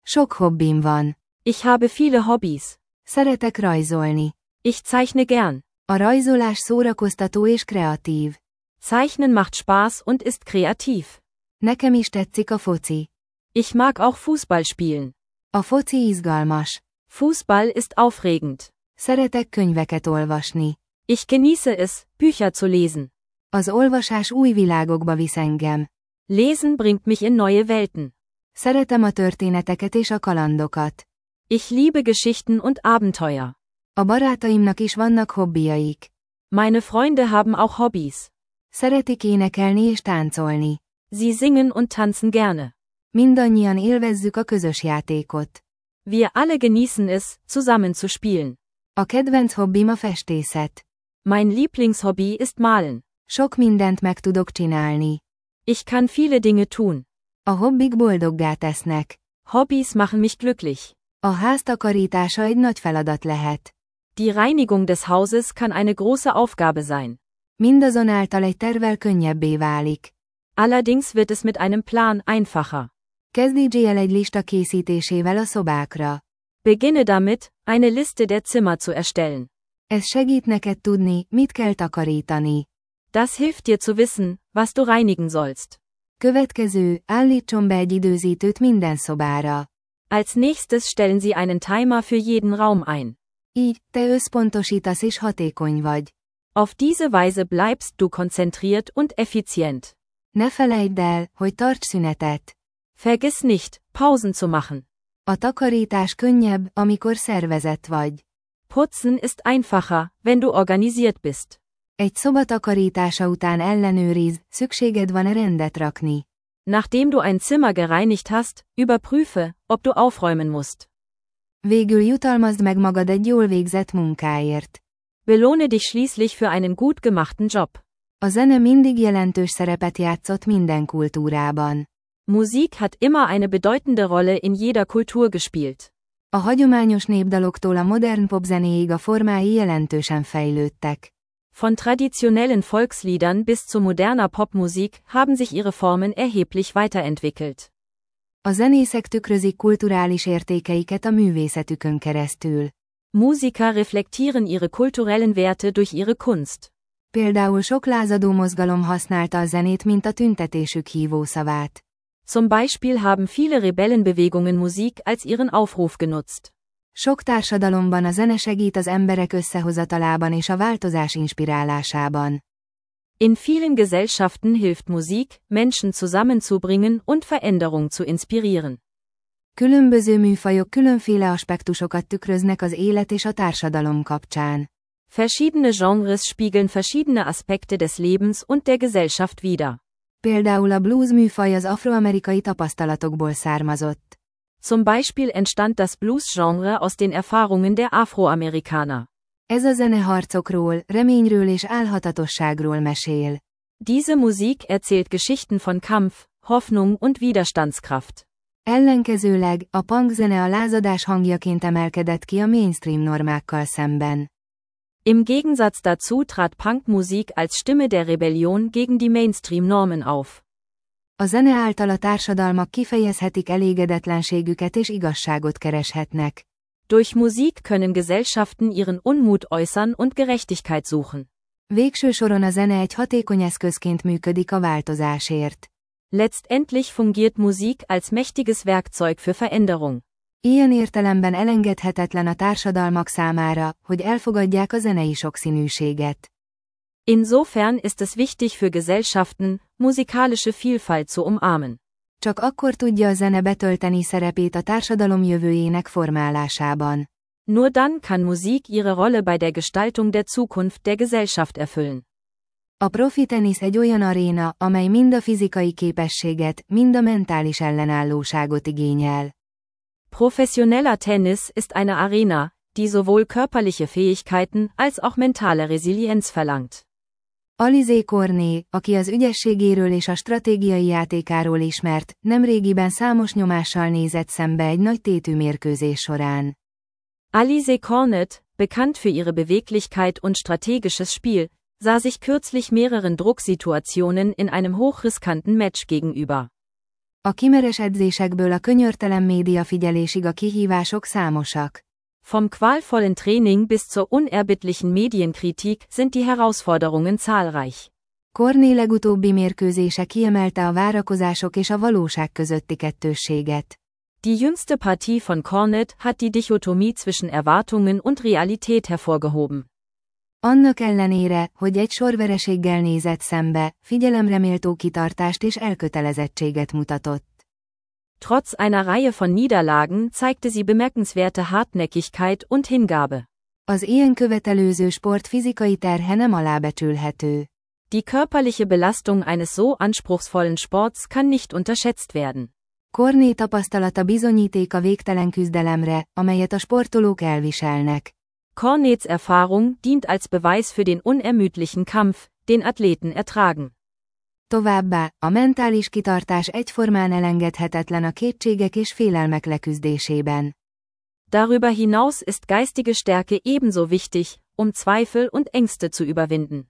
Sok hobbim van. Ich habe viele Hobbys. Szeretek rajzolni. Ich zeichne gern. A rajzolás szórakoztató és kreatív. Zeichnen macht Spaß und ist kreativ. Nekem is tetszik a foci. Ich mag auch Fußball spielen. A foci izgalmas. Fußball ist aufregend. Szeretek könyveket olvasni. Ich genieße es, Bücher zu lesen. Az olvasás új világokba visz engem. Lesen bringt mich in neue Welten. Szeretem a történeteket és a kalandokat. Ich liebe Geschichten und Abenteuer. A barátaimnak is vannak hobbiaik. Meine Freunde haben auch Hobbys. Szeretik énekelni és táncolni. Sie singen und tanzen gerne. Mindannyian élvezzük a közös játékot. Wir alle genießen es, zusammen zu spielen. A kedvenc hobbim a festészet. Mein Lieblingshobby ist Malen. Sok mindent meg tudok csinálni. Ich kann viele Dinge tun. A hobbik boldoggá tesznek. Hobbys machen mich glücklich. A ház takarítása egy nagy feladat lehet. Die Reinigung des Hauses kann eine große Aufgabe sein. Mindazonáltal egy tervvel könnyebbé válik. Allerdings wird es mit einem Plan einfacher. Kezdj el egy lista készítésével a szobákra. Beginne damit, eine Liste der Zimmer zu erstellen. Ez segít neked tudni, mit kell takarítani. Das hilft dir zu wissen, was du reinigen sollst. Következő, állítson be egy időzítőt minden szobára. Als nächstes stellen Sie einen Timer für jeden Raum ein. Így, te összpontosítasz és hatékony vagy. Auf diese Weise bleibst du konzentriert und effizient. Ne felejtsd el, hogy tarts szünetet. Vergiss nicht, Pausen zu machen. A takarítás könnyebb, amikor szervezett vagy. Putzen ist einfacher, wenn du organisiert bist. Egy szoba takarítása után ellenőrizd, szükséged van-e rendet rakni. Nachdem du ein Zimmer gereinigt hast, überprüfe, ob du aufräumen musst. Végül jutalmazd meg magad egy jól végzett munkáért. Belohne dich schließlich für einen gut gemachten Job. A zene mindig jelentős szerepet játszott minden kultúrában. Musik hat immer eine bedeutende Rolle in jeder Kultur gespielt. A hagyományos népdaloktól a modern popzenéig a formái jelentősen fejlődtek. Von traditionellen Volksliedern bis zu moderner Popmusik haben sich ihre Formen erheblich weiterentwickelt. A zenészek tükrözik kulturális értékeiket a művészetükön keresztül. Musiker reflektieren ihre kulturellen Werte durch ihre Kunst. Például sok lázadó mozgalom használta a zenét, mint a tüntetésük hívószavát. Zum Beispiel haben viele Rebellenbewegungen Musik als ihren Aufruf genutzt. Sok társadalomban a zene segít az emberek összehozatalában és a változás inspirálásában. In vielen Gesellschaften hilft Musik, Menschen zusammenzubringen und Veränderung zu inspirieren. Különböző műfajok különféle aspektusokat tükröznek az élet és a társadalom kapcsán. Verschiedene Genres spiegeln verschiedene Aspekte des Lebens und der Gesellschaft wider. Például a blues műfaj az afroamerikai tapasztalatokból származott. Zum Beispiel entstand das Blues-Genre aus den Erfahrungen der Afroamerikaner. Ez a zene harcokról, reményről és álhatatosságról mesél. Diese Musik erzählt Geschichten von Kampf, Hoffnung und Widerstandskraft. Ellenkezőleg, a punk zene a lázadás hangjaként emelkedett ki a mainstream normákkal szemben. Im Gegensatz dazu trat Punkmusik als Stimme der Rebellion gegen die Mainstream-Normen auf. A zene által a társadalmak kifejezhetik elégedetlenségüket és igazságot kereshetnek. Durch Musik können Gesellschaften ihren Unmut äußern und Gerechtigkeit suchen. Végső soron a zene egy hatékony eszközként működik a változásért. Letztendlich fungiert Musik als mächtiges Werkzeug für Veränderung. Ilyen értelemben elengedhetetlen a társadalmak számára, hogy elfogadják a zenei sokszínűséget. Insofern ist es wichtig für Gesellschaften, musikalische Vielfalt zu umarmen. Csak akkor tudja a zene betölteni szerepét a társadalom jövőjének formálásában. Nur dann kann Musik ihre Rolle bei der Gestaltung der Zukunft der Gesellschaft erfüllen. A profi tenisz egy olyan aréna, amely mind a fizikai képességet, mind a mentális ellenállóságot igényel. Professioneller Tennis ist eine Arena, die sowohl körperliche Fähigkeiten als auch mentale Resilienz verlangt. Alizé Cornet, aki az ügyességéről és a stratégiai játékáról ismert, nemrégiben számos nyomással nézett szembe egy nagy tétű mérkőzés során. Alizé Cornet, bekannt für ihre Beweglichkeit und strategisches Spiel, sah sich kürzlich mehreren Drucksituationen in einem hochriskanten Match gegenüber. A kimeres edzésekből a könyörtelen médiafigyelésig a kihívások számosak. Vom qualvollen Training bis zur unerbittlichen Medienkritik sind die Herausforderungen zahlreich. Cornet legutóbbi mérkőzése kiemelte a várakozások és a valóság közötti kettősséget. Die jüngste Partie von Cornet hat die Dichotomie zwischen Erwartungen und Realität hervorgehoben. Annak ellenére, hogy egy sorvereséggel nézett szembe, figyelemreméltó kitartást és elkötelezettséget mutatott. Trotz einer Reihe von Niederlagen zeigte sie bemerkenswerte Hartnäckigkeit und Hingabe. Az ilyen követelőző sport fizikai terhe nem alábecsülhető. Die körperliche Belastung eines so anspruchsvollen Sports kann nicht unterschätzt werden. Cornet tapasztalata bizonyíték a végtelen küzdelemre, amelyet a sportolók elviselnek. Cornets Erfahrung dient als Beweis für den unermüdlichen Kampf, den Athleten ertragen. Továbbá, a mentális kitartás egyformán elengedhetetlen a kétségek és félelmek leküzdésében. Darüber hinaus ist geistige Stärke ebenso wichtig, Zweifel und Ängste zu überwinden.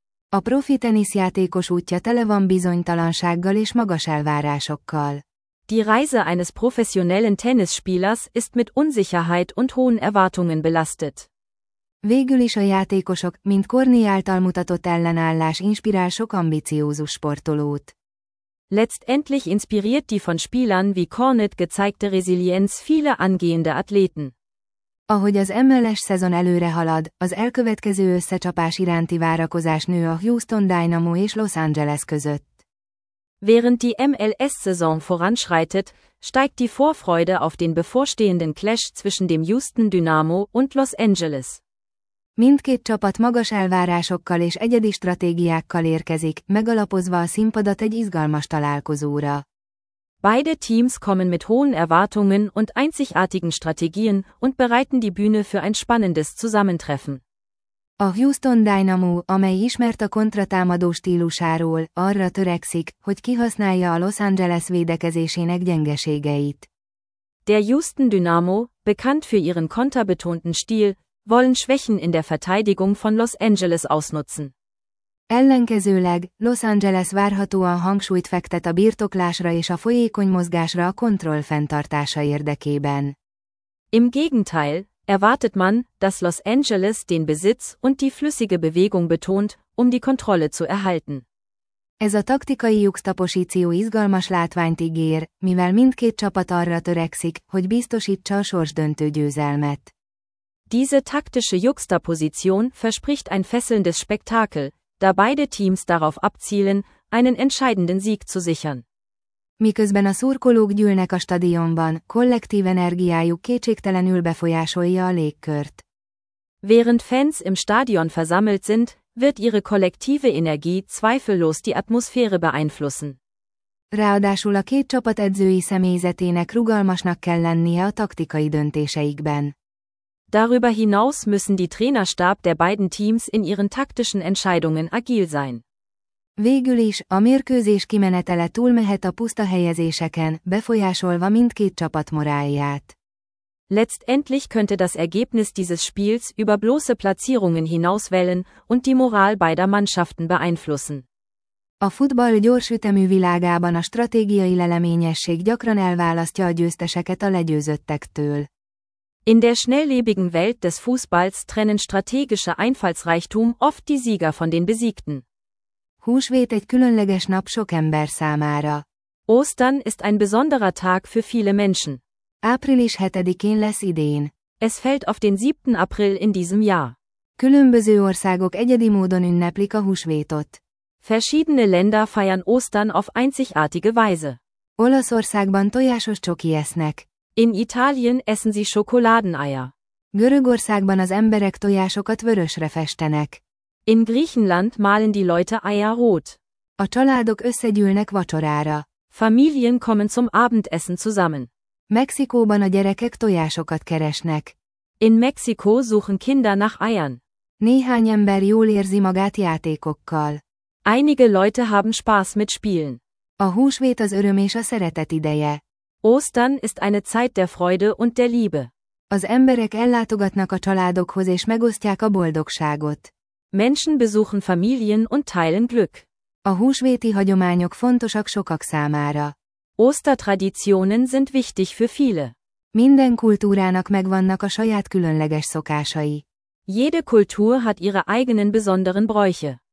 A profi teniszjátékos útja tele van bizonytalansággal és magas elvárásokkal. Die Reise eines professionellen Tennisspielers ist mit Unsicherheit und hohen Erwartungen belastet. Végül is a játékosok, mint Cornet által mutatott ellenállás inspirál sok ambiciózus sportolót. Letztendlich inspiriert die von Spielern wie Cornet gezeigte Resilienz viele angehende Athleten. Ahogy az MLS szezon előre halad, az elkövetkező összecsapás iránti várakozás nő a Houston Dynamo és Los Angeles között. Während die MLS-Saison voranschreitet, steigt die Vorfreude auf den bevorstehenden Clash zwischen dem Houston Dynamo und Los Angeles. Mindkét csapat magas elvárásokkal és egyedi stratégiákkal érkezik, megalapozva a színpadat egy izgalmas találkozóra. Beide Teams kommen mit hohen Erwartungen und einzigartigen Strategien und bereiten die Bühne für ein spannendes Zusammentreffen. A Houston Dynamo, amely ismert a kontratámadó stílusáról, arra törekszik, hogy kihasználja a Los Angeles védekezésének gyengeségeit. Der Houston Dynamo, bekannt für ihren konterbetonten Stil, wollen Schwächen in der Verteidigung von Los Angeles ausnutzen. Ellenkezőleg, Los Angeles várhatóan hangsúlyt fektet a birtoklásra és a folyékony mozgásra a kontroll fenntartása érdekében. Im Gegenteil, erwartet man, dass Los Angeles den Besitz und die flüssige Bewegung betont, die Kontrolle zu erhalten. Ez a taktikai juxtaposíció izgalmas látványt ígér, mivel mindkét csapat arra törekszik, hogy biztosítsa a sorsdöntő győzelmet. Diese taktische Juxtaposition verspricht ein fesselndes Spektakel, da beide Teams darauf abzielen, einen entscheidenden Sieg zu sichern. Miközben a szurkolók gyűlnek a stadionban, kollektív energiájuk kétségtelenül befolyásolja a légkört. Während Fans im Stadion versammelt sind, wird ihre kollektive Energie zweifellos die Atmosphäre beeinflussen. Ráadásul a két csapat edzői személyzetének rugalmasnak kell lennie a taktikai döntéseikben. Darüber hinaus müssen die Trainerstab der beiden Teams in ihren taktischen Entscheidungen agil sein. Végül is, a mérkőzés kimenetele túlmehet a puszta helyezéseken, befolyásolva mindkét csapat morálját. Letztendlich könnte das Ergebnis dieses Spiels über bloße Platzierungen hinauswellen und die Moral beider Mannschaften beeinflussen. A futball gyors ütemű világában a stratégiai leleményesség gyakran elválasztja a győzteseket a legyőzöttektől. In der schnelllebigen Welt des Fußballs trennen strategische Einfallsreichtum oft die Sieger von den Besiegten. Húsvét egy különleges nap sok ember számára. Ostern ist ein besonderer Tag für viele Menschen. Április 7-én lesz idén. Es fällt auf den 7. April in diesem Jahr. Különböző országok egyedi módon ünneplik a húsvétot. Verschiedene Länder feiern Ostern auf einzigartige Weise. Olaszországban tojásos csoki esznek. In Italien essen sie Schokoladeneier. Görögországban az emberek tojásokat vörösre festenek. In Griechenland malen die Leute Eier rot. A családok összegyűlnek vacsorára. Familien kommen zum Abendessen zusammen. Mexikóban a gyerekek tojásokat keresnek. In Mexiko suchen Kinder nach Eiern. Néhány ember jól érzi magát játékokkal. Einige Leute haben Spaß mit Spielen. A húsvét az öröm és a szeretet ideje. Ostern ist eine Zeit der Freude und der Liebe. Az emberek ellátogatnak a családokhoz és megosztják a boldogságot. Menschen besuchen Familien und teilen Glück. A húsvéti hagyományok fontosak sokak számára. Ostertraditionen sind wichtig für viele. Minden kultúrának megvannak a saját különleges szokásai. Jede Kultur hat ihre eigenen besonderen Bräuche.